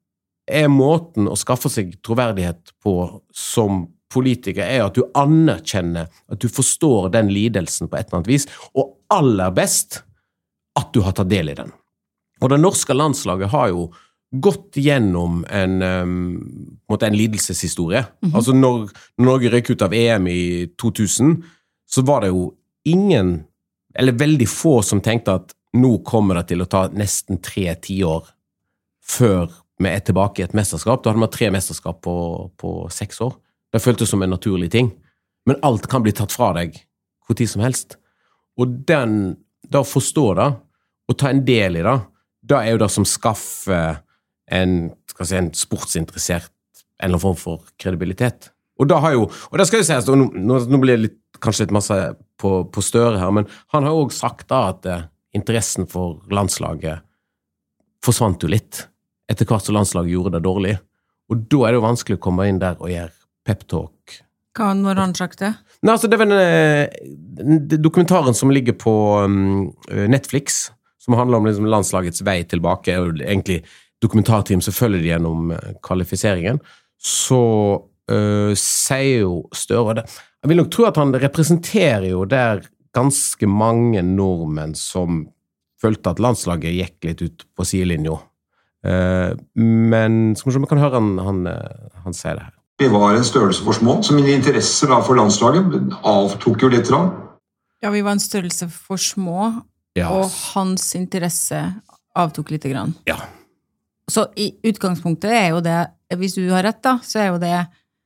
er måten å skaffe seg troverdighet på som politiker, er at du anerkjenner, at du forstår den lidelsen på et eller annet vis, og aller best at du har tatt del i den. Og det norske landslaget har jo gått gjennom en, um, en lidelseshistorie. Mm-hmm. Altså når, når Norge røk ut av E M i to tusen, så var det jo ingen eller veldig få som tenkte at nå kommer det til å ta nesten tre tiår før vi er tilbake i et mesterskap. Da hadde vi tre mesterskap på, på seks år. Det føltes som en naturlig ting. Men alt kan bli tatt fra deg hvor tid som helst. Og den, da å forstå det, og ta en del i det, da er jo det som skaffer en, skal jeg si, en sportsinteressert en eller annen form for kredibilitet. Og da har jo, og det skal jo sies, nå, nå blir det litt, kanskje litt masse på, på Støre her, men han har jo også sagt da at eh, interessen for landslaget forsvant jo litt etter hvert som landslaget gjorde det dårlig. Og da er det jo vanskelig å komme inn der og gjøre pep-talk. Hva når han sagt det? Nei, altså det er den, den dokumentaren som ligger på um, Netflix, som handler om liksom, landslagets vei tilbake, og egentlig dokumentarteam som følger de gjennom uh, kvalifiseringen, så uh, sier jo Støre det. Jeg vil nok tro at han representerer jo der ganske mange nordmenn som følte at landslaget gikk litt ut på sidelinja. Uh, men skal vi se om vi kan høre han, han, han si det her. Vi var en størrelse for små, så mine interesser da for landslaget avtok jo litt. Ja, vi var en størrelse for små, ja. Og hans interesse avtok litt grann. Ja. Så i utgangspunktet er jo det, hvis du har rett da, så er jo det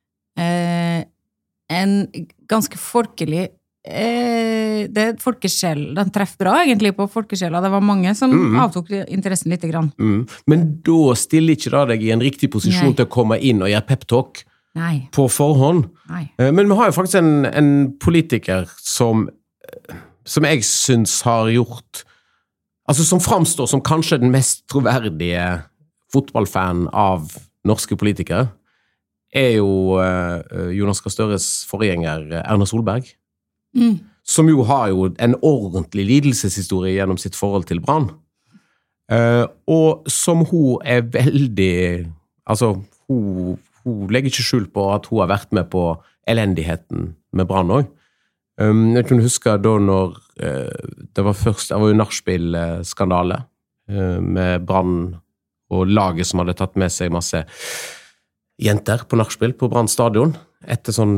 eh, en ganske folkelig eh, det er folkesjel, den treffer bra egentlig på folkesjela, det var mange som mm. avtok interessen litt grann. Mm. Men da stiller ikke da deg i en riktig posisjon Nei. Til å komme inn og gjøre pep-talk Nei. På forhånd. Nei. Men vi har jo faktisk en, en politiker som, som jeg synes har gjort, altså som framstår som kanskje den mest troverdige fotballfan av norske politikere, er jo uh, Jonas Gahr Støres forgjenger Erna Solberg, mm. som jo har jo en ordentlig lidelseshistorie gjennom sitt forhold til Brann. Uh, og som hun er veldig, altså hun, hun legger ikke skjul på at hun har vært med på elendigheten med Brann også. Um, jeg kunne huske da når uh, det var først, det var jo nachspiel-skandale uh, med Brann og laget som hadde tatt med seg masse jenter på nachspiel på Brann stadion etter sånn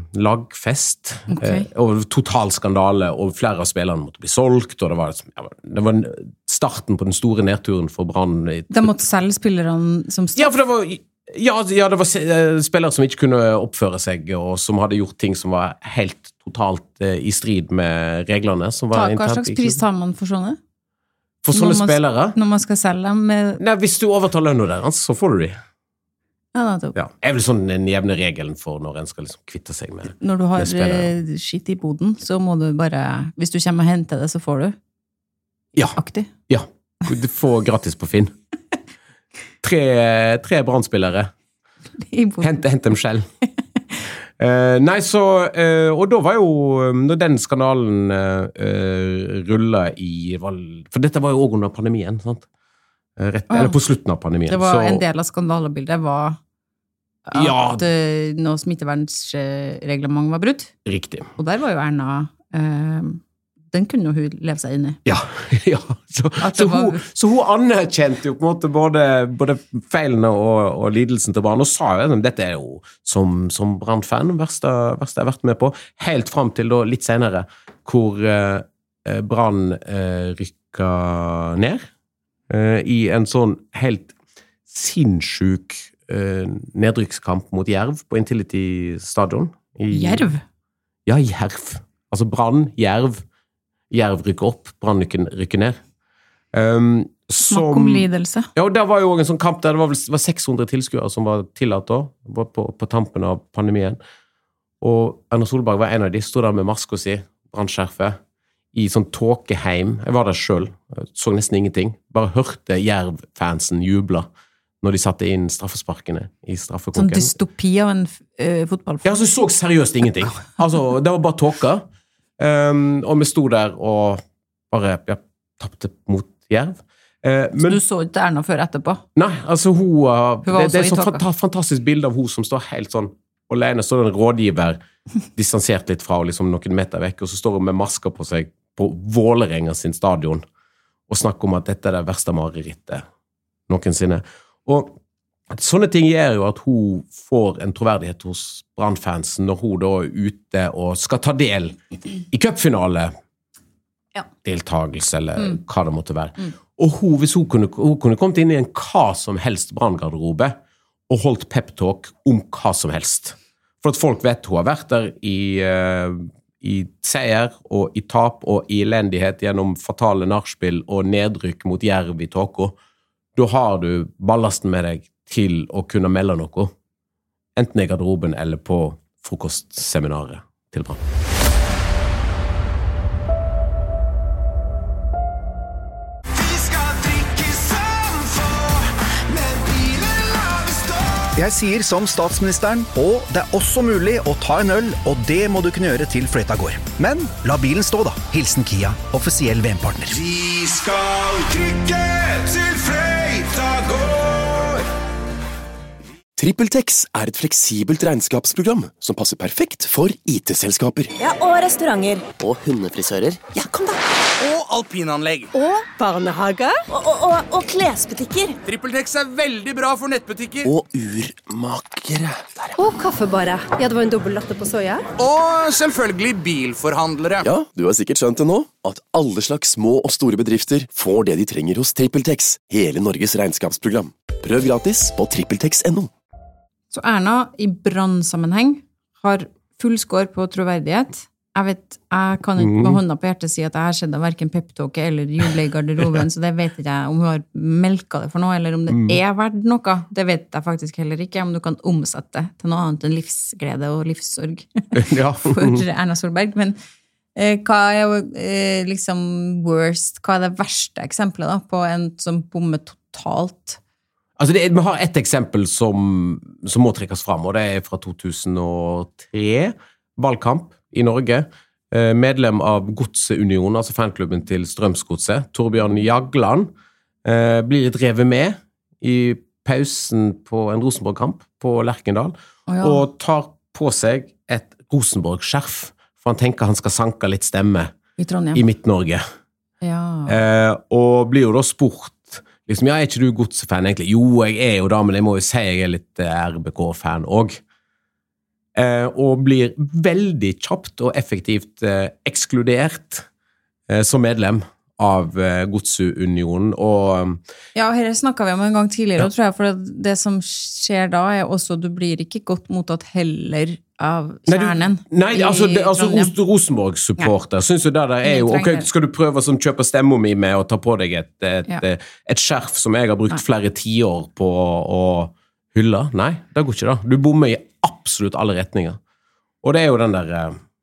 lagfest okay. eh, og total skandale, og flere av spillerne måtte bli solgt, og det var, ja, det var starten på den store nedturen for Brann. De måtte selge spillerne som straff? Ja, for det var, ja, ja, det var spillere som ikke kunne oppføre seg, og som hadde gjort ting som var helt totalt eh, i strid med reglene. Som var Ta, hva slags pris tar man for sånne? For sånne Når man- spillere. Når man skal selge dem med, Nei, hvis du overtar lønna deres, så får du de. ja, nettopp. Ja. Det er vel sånn den jevne regelen for når en skal liksom kvitte seg med Når du har med spillere. eh, skitt i boden, så må du bare, hvis du kommer og henter det, så får du. Ja. Aktig. Ja. Du får gratis på Finn. Tre, tre brannspillere. I boden. Hent, hent dem selv. Uh, nei, så uh, Og da var jo um, når den skandalen uh, uh, rullet i val, for dette var jo også under pandemien, sant? Uh, rett, Ah. eller på slutten av pandemien. Det var så, en del av skandalebildet var at Ja. eh, noe smittevernsreglement var brutt. Riktig. Og der var jo Erna eh, den kunne jo hun leve seg inn i. Ja, ja. Så, At så, det var- hun, så hun anerkjente jo på en måte både, både feilene og, og lidelsen til barn, og sa jo at dette er jo som, som Brann-fan verste, verste jeg har vært med på, helt frem til da litt senere, hvor eh, Brann eh, rykka ned eh, i en sånn helt sinnssyk eh, nedrykkskamp mot Jerv på Intility Stadion. I, Jerv? Ja, Jerv. Altså Brann, Jerv. Jerv rykker opp, Brann rykker, rykker ned. Um, Snakk om lidelse. Ja, og der var jo også en sånn kamp der det var, vel, det var seks hundre tilskuere som var tillatt da, var på, på tampen av pandemien. Og Erna Solberg var en av de, stod der med maska si, brannskjerfet, i sånn tåkeheim. Jeg var der selv, så nesten ingenting. Bare hørte Jerv-fansen jubla når de satte inn straffesparkene i straffekonken. Sånn dystopi av en uh, fotballfilm. Ja, altså, jeg så seriøst ingenting. Altså, det var bare tåka. Um, og vi sto der og bare ja, tappte mot Jerv. Uh, Så du så ikke Erna før etterpå? Nei, altså hun, uh, Hun var det, det er også et i sånt fanta- fantastisk bilde av hun som står helt sånn alene, står en rådgiver distansert litt fra og liksom noen meter vekk, og så står hun med masker på seg på Vålerenga sin stadion og snakker om at dette er det verste marerittet noensinne. Og sånne ting gjør jo at hun får en troverdighet hos Brann-fansen når hun da er ute og skal ta del i cupfinale Ja. deltagelse, eller mm. hva det måtte være. Mm. Og hun, hvis hun kunne, hun kunne kommet inn i en hva som helst Brann-garderobe og holdt pep-talk om hva som helst. For at folk vet hun har vært der i, uh, i seier og i tap og i elendighet gjennom fatale nachspiel og nedrykk mot Jerv i tåka. Da har du ballasten med deg til å kunne melde noe, enten i garderoben eller på frokostseminaret til Brann. Jeg sier som statsministeren, og det er også mulig å ta en øl, og det må du kunne gjøre til fløyta går. Men la bilen stå da. Hilsen Kia, offisiell V M-partner. Vi skal trykke til fløyta går. TrippelTex er et fleksibelt regnskapsprogram som passer perfekt for I T-selskaper. Ja, og restauranter. Og hundefrisører. Ja, kom da! Og alpinanlegg. Og barnehager. Og, og, og, og klesbutikker. TrippelTex er veldig bra for nettbutikker. Og urmakere. Der, ja. Og kaffebarer. Ja, det var en dobbelt latte på soja. Og selvfølgelig bilforhandlere. Ja, du har sikkert skjønt det nå, at alle slags små og store bedrifter får det de trenger hos TrippelTex, hele Norges regnskapsprogram. Prøv gratis på trippeltex punktum no. Så Erna i brannsammenheng har full score på troverdighet. Jeg vet, jeg kan ikke med hånda på hjertet si at jeg har sett hverken peptalk eller juble i garderoben, så det vet ikke jeg om hun har melket det for noe, eller om det er verdt noe. Det vet jeg faktisk heller ikke, om du kan omsette til noe annet enn livsglede og livssorg Ja. for Erna Solberg. Men eh, hva er jo eh, liksom worst, hva er det verste eksempelet da, på en som bommer totalt? Altså det, vi har et eksempel som, som må trekkes fram, og det er fra to tusen og tre, valgkamp i Norge. Eh, medlem av Godseunion, altså fanklubben til Strømsgodset, Torbjørn Jagland, eh, blir litt revet med i pausen på en Rosenborg-kamp på Lerkendal, oh, ja. og tar på seg et Rosenborg-skjerf, for han tenker han skal sanke litt stemme i, i Midt-Norge. Ja. Eh, og blir jo da spurt liksom, ja, er ikke du godsefan egentlig? Jo, jeg er jo da, men jeg må jo si jeg er litt R B K-fan også. Eh, og blir veldig kjapt og effektivt eh, ekskludert eh, som medlem av uh, Godsunionen, og... Ja, og her snakket vi om en gang tidligere, ja. tror jeg, for det som skjer da er også, du blir ikke godt mottatt heller av kjernen. Nei, du, nei altså, det, altså Rosenborg-supporter, ja. synes du det der er jo, ok, skal du prøve å kjøpe stemmen min med å ta på deg et, et, ja. et, et skjerf som jeg har brukt nei. flere tiår på å hylle? Nei, det går ikke da. Du bommer i absolutt alle retninger. Og det er jo den der,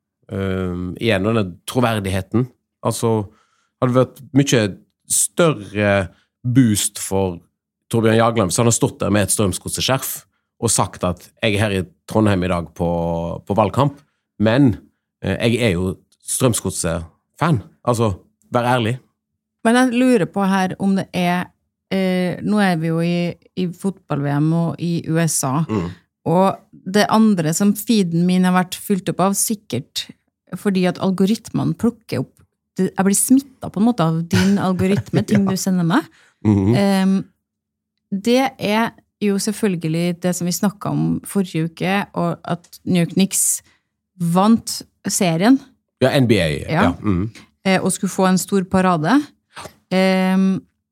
uh, igjen, denne troverdigheten. Altså, hadde det vært mye større boost for Torbjørn Jagland hvis han har stått der med et Strømsgodset-skjerf og sagt at jeg er her i Trondheim i dag på, på valgkamp, men uh, jeg er jo Strømsgodset-fan. Altså, vær ærlig. Men jeg lurer på her om det er, uh, nå er vi jo i, i fotball-V M og i U S A, mm. og det andre som feeden min har vært fylt opp av, sikkert fordi at algoritmene plukker opp, jeg blir smittet på en måte av din algoritme, ting ja. du sender meg. Mm-hmm. Um, det er jo selvfølgelig det som vi snakket om forrige uke, og at New York Knicks vant serien. Ja, N B A. Ja. ja. Mm. Uh, og skulle få en stor parade. Um,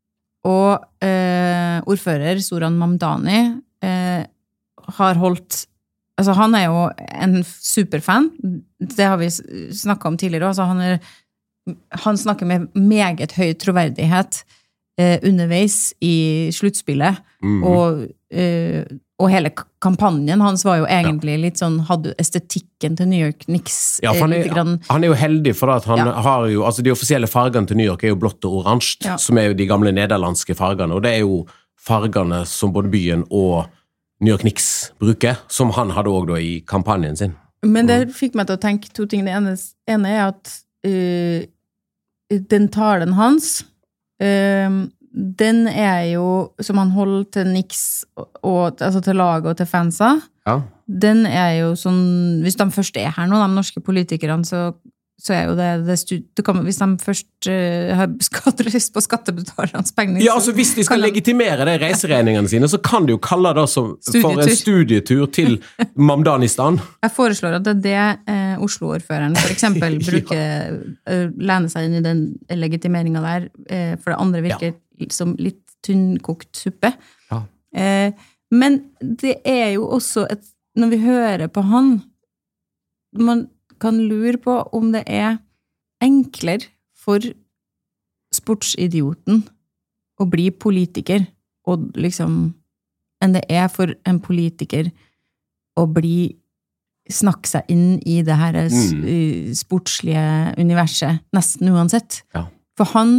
og uh, ordfører Zoran Mamdani uh, har holdt, altså han er jo en superfan, det har vi snakket om tidligere, altså han er han snakker med meget høy troverdighet eh, underveis i sluttspillet, mm. og, eh, og hele kampanjen hans var jo egentlig ja. litt sånn, hadde estetikken til New York Knicks. Ja, for han er, grann, han er jo heldig for at han ja. har jo, altså de offisielle fargene til New York er jo blått og oransje, ja. som er jo de gamle nederlandske fargene, og det er jo fargene som både byen og New York Knicks bruker, som han hadde også da i kampanjen sin. Men det fikk meg til å tenke to ting. Det ene, ene er at uh, den talen hans, uh, den er jo, som han holder til Knicks, og, og, altså til laget og til fansa, ja. den er jo sånn, hvis de først er her nå, de norske politikerne, så, så er jo det, det, stud, det kan, hvis de først uh, har skattelyst på skattebetalernes penger. Ja, altså hvis de skal de, legitimere de reiseregningene sine, så kan de jo kalle det som, for en studietur til Mamdanistan. Jeg foreslår at det er det eh, Oslo-ordføreren for eksempel bruker, ja. uh, lene seg inn i den legitimeringen der, eh, for det andre virker ja. som litt tynnkokt suppe. Ja. Eh, men det er jo også et, når vi hører på han, man kan lure på om det er enklere for sportsidioten å bli politiker, og liksom, enn det er for en politiker å bli, snakke seg inn i det her mm. sportslige universet, nesten uansett. Ja. For han,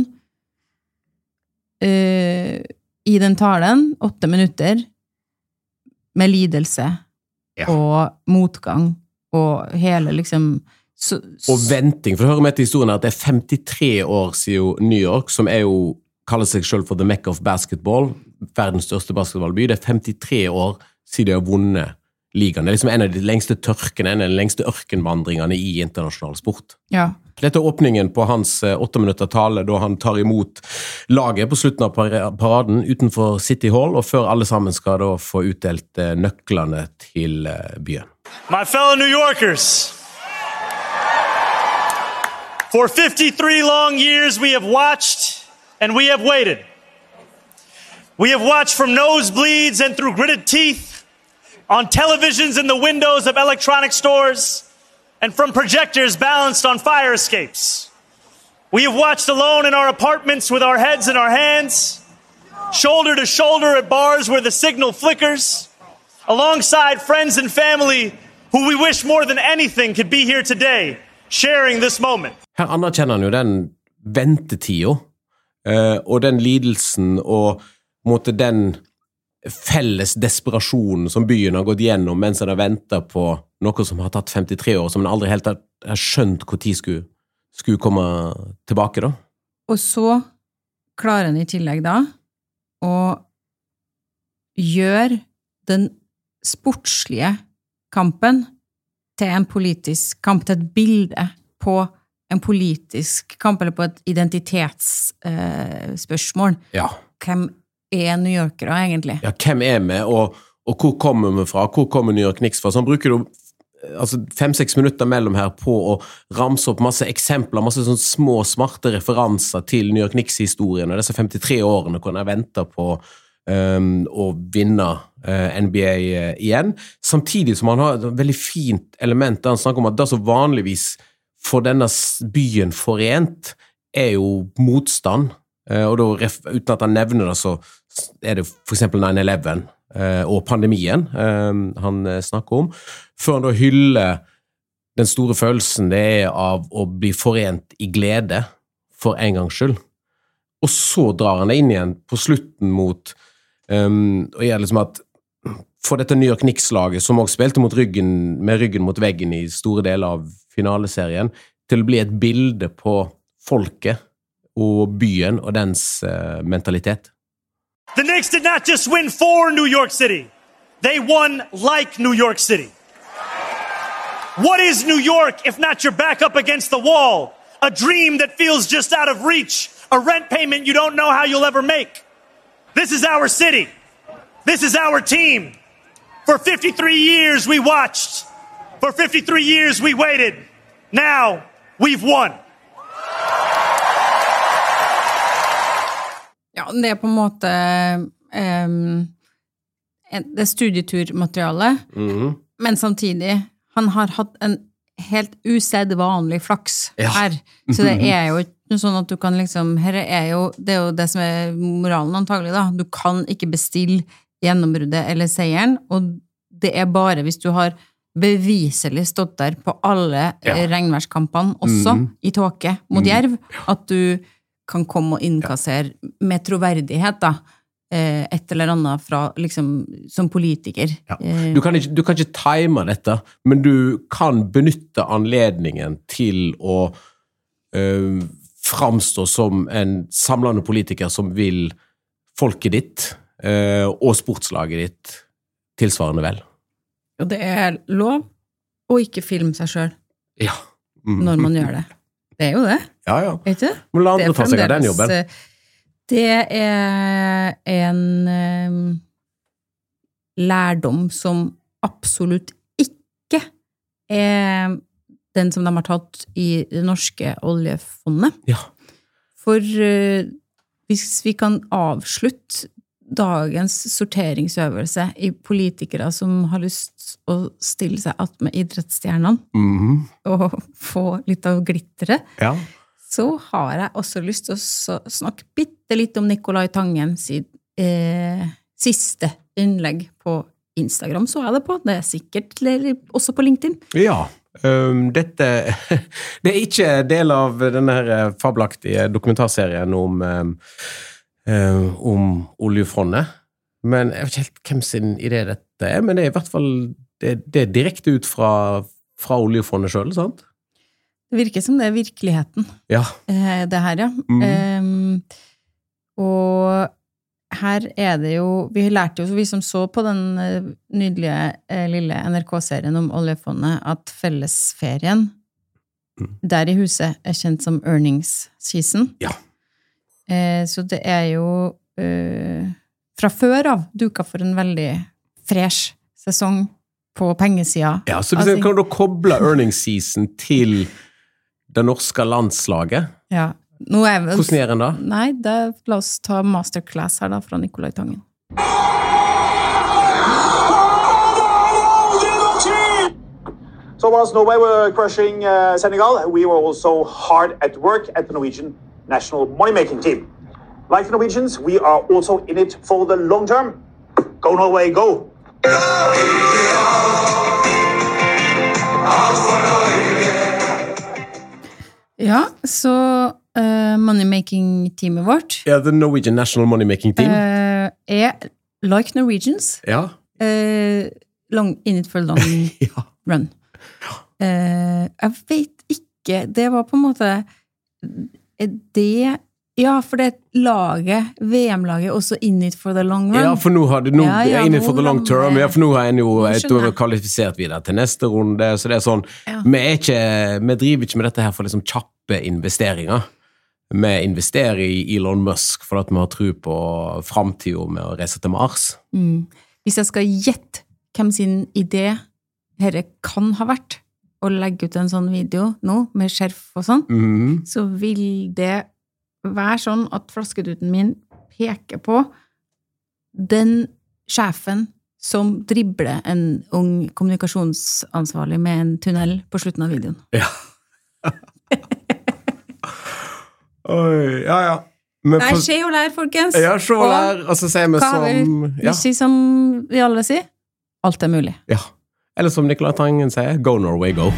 øh, i den talen, åtte minutter, med lidelse ja. og motgang, og hele liksom så, så, og venting, for det hører med til historien at det er femtitre år siden New York, som er jo, kaller seg selv for the Mecca of basketball, verdens største basketballby, det er femtitre år siden de har vunnet ligaen. Det er liksom en av de lengste tørkene, en av de lengste ørkenvandringene i internasjonal sport. Ja. Dette er åpningen på hans åtte minutter tale, da han tar imot laget på slutten av paraden utenfor City Hall, og før alle sammen skal da få utdelt nøklene til byen. My fellow New Yorkers, for fifty-three long years we have watched and we have waited. We have watched from nosebleeds and through gritted teeth, on televisions in the windows of electronic stores, and from projectors balanced on fire escapes. We have watched alone in our apartments with our heads in our hands, shoulder to shoulder at bars where the signal flickers, alongside friends and family who we wish more than anything could be here today, sharing this moment. Her anerkjenner han jo den ventetida, uh, og den lidelsen, og måtte den felles desperasjonen som byen har gått gjennom mens han har ventet på noe som har tatt femtitre år, som han aldri helt har, har skjønt hvor tid skulle, skulle komme tilbake da. Og så klarer han i tillegg da å gjøre den sportslige kampen til en politisk kamp, til et bilde på en politisk kamp, eller på et identitetsspørsmål. Eh, ja. Hvem er New Yorkere egentlig? Ja, hvem er vi, og, og hvor kommer vi fra? Hvor kommer New York Knicks fra? Så han bruker jo altså fem-seks minutter mellom her på å ramse opp masse eksempler, masse sånne små, smarte referanser til New York Knicks-historien, og disse femtitre årene hvor han venter på um, å vinne uh, N B A uh, igjen, samtidig som han har et veldig fint element der han snakker om at det som vanligvis for denne byen forent er jo motstand, uh, og da, uten at han nevner det, så er det for eksempel nine eleven, og pandemien um, han snakker om, før han da hyller den store følelsen det er av å bli forent i glede for en gangs skyld. Og så drar han det inn igjen på slutten mot um, og gjør liksom at for dette New York Knicks-laget, som også spilte mot ryggen, med ryggen mot veggen i store deler av finaleserien, til å bli et bilde på folket og byen og dens uh, mentalitet. The Knicks did not just win for New York City. They won like New York City. What is New York if not your back up against the wall? A dream that feels just out of reach. A rent payment you don't know how you'll ever make. This is our city. This is our team. For fifty-three years we watched. For fifty-three years we waited. Now we've won. Ja, det er på en måte um, det er studieturmateriale, mm-hmm. men samtidig, han har hatt en helt usedvanlig flaks ja. Her, så det er jo ikke sånn at du kan liksom, her er jo, det er jo det som er moralen antagelig da, du kan ikke bestille gjennombruddet eller seieren, og det er bare hvis du har beviselig stått der på alle ja. Regnværskampene, også mm-hmm. i tåke mot Jerv, at du kan komme og innkassere med troverdighet da, et eller annet fra, liksom, som politiker. Ja. Du, kan ikke, du kan ikke time dette, men du kan benytte anledningen til å uh, framstå som en samlende politiker som vil folket ditt uh, og sportslaget ditt tilsvarende vel. Og det er lov å ikke filme seg selv ja. mm. når man gjør det. Det er jo det. Ja, ja. Vet du? Må la andre ta seg av den jobben. Det er en um, lærdom som absolutt ikke er den som de har tatt i det norske oljefondet. Ja. For uh, hvis vi kan avslutte dagens sorteringsøvelse i politikere som har lyst å stille seg att med idrettsstjernene mm-hmm. og få litt av glitteret, ja. Så har jeg også lyst til å snakke bitte litt om Nicolai Tangen sin eh, siste innlegg på Instagram, så er det på. Det er sikkert også på LinkedIn. Ja, um, dette det er ikke del av denne her fabelaktige dokumentarserien om um, Uh, om oljefondet, men jeg vet ikke helt hvem sin idé dette er, men det er i hvert fall det, det er direkte ut fra, fra oljefondet selv, sant? Det virker som det er virkeligheten, ja. uh, det her, ja. Mm. Um, og her er det jo, vi lærte jo, vi som så på den uh, nydelige uh, lille N R K-serien om oljefondet, at fellesferien mm. der i huset er kjent som earnings season. Ja. Eh, så det er jo eh, fra før av duka for en veldig fresh sesong på pengesida. Ja, så hvis jeg kan da koble earnings season til det norske landslaget? Ja. Nå er vel, hvordan gjør en da? Nei, da, la oss ta masterclass her da fra Nicolai Tangen. So whilst Norway were crushing uh, Senegal, we were also hard at work at the Norwegian national money-making team. Like the Norwegians, we are also in it for the long term. Go Norway, go! Ja, så uh, money-making-teamet vårt Ja, the Norwegian National Money-Making Team uh, er like Norwegians Ja uh, long, in it for a long ja. run uh, Jeg vet ikke det var på en måte det, ja, for det laget, V M-laget, også in it for the long run. Ja, for nå har det, nå, ja, ja, in it for the long term, ja, for nå har en jo et år kvalifisert videre til neste runde, så det er sånn, ja. vi, er ikke, vi driver ikke med dette her for liksom kjappe investeringer. Vi investerer i Elon Musk for at vi har tro på fremtiden med å reise til Mars. Mm. Hvis jeg skal gjette hvem sin idé dette kan ha vært å legge ut en sånn video nå, med skjerf og sånn, mm. så vil det være sånn at flaskeduten min peker på den sjefen som dribler en ung kommunikasjonsansvarlig med en tunnel på slutten av videoen. Ja. Oi, ja, ja. Men Nei, for... skje og lær, folkens. Ja, skje og lær, og så sier vi som... Vi, ja. vi sier som vi alle sier, alt er mulig. Ja, eller som Nicolai Tangen sier, go Norway, go.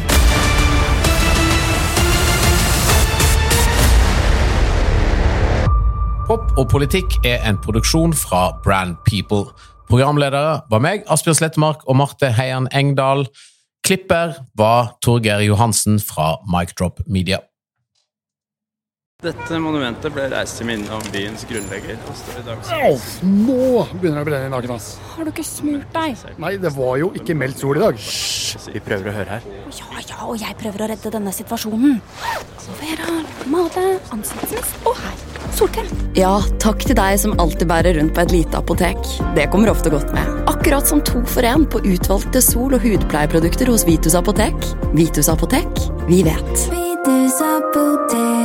Pop og politikk er en produksjon fra Brand People. Programledere var meg, Asbjørn Slettemark og Marte Heian Engdahl. Klipper var Torgeir Johansen fra Mic Drop Media. Dette monumentet ble reist til minne om byens grunnlegger. Au, nå begynner det å brenne i naken, ass. Har du ikke smurt deg? Nei, det var jo ikke meldt sol i dag. Hysj, vi prøver å høre her. Ja, ja, og jeg prøver å redde denne situasjonen. Vera, Made, ansiktsens, og her, solkrem. Ja, takk til deg som alltid bærer rundt på et lite apotek. Det kommer ofte godt med. Akkurat som to for en på utvalgte sol- og hudpleieprodukter hos Vitus Apotek. Vitus Apotek, vi vet. Vitus Apotek.